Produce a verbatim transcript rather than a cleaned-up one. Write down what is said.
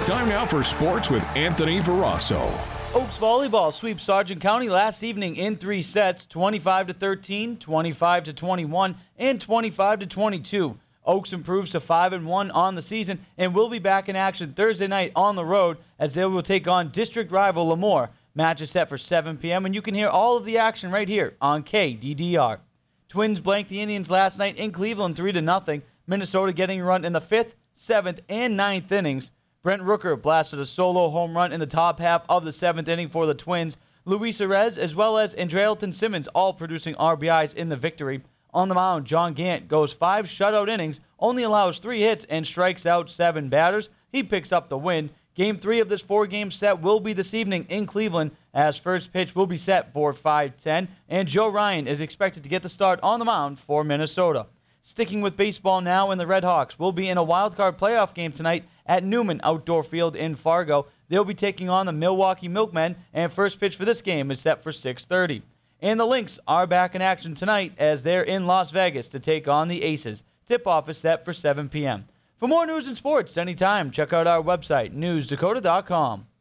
Time now for sports with Anthony Verasso. Oaks volleyball sweeps Sargent County last evening in three sets, twenty-five to thirteen, twenty-five to twenty-one, and twenty-five to twenty-two. Oaks improves to five and one on the season and will be back in action Thursday night on the road as they will take on district rival Lemoore. Match is set for seven p.m. and you can hear all of the action right here on K D D R. Twins blanked the Indians last night in Cleveland three to nothing. Minnesota getting a run in the fifth, seventh, and ninth innings. Brent Rooker blasted a solo home run in the top half of the seventh inning for the Twins. Luis Arez as well as Andrelton Simmons all producing R B Is in the victory. On the mound, John Gant goes five shutout innings, only allows three hits, and strikes out seven batters. He picks up the win. Game three of this four-game set will be this evening in Cleveland as first pitch will be set for five ten, and Joe Ryan is expected to get the start on the mound for Minnesota. Sticking with baseball now, and the Red Hawks will be in a wild-card playoff game tonight at Newman Outdoor Field in Fargo. They'll be taking on the Milwaukee Milkmen, and first pitch for this game is set for six thirty. And the Lynx are back in action tonight as they're in Las Vegas to take on the Aces. Tip-off is set for seven p.m. For more news and sports anytime, check out our website, news dakota dot com.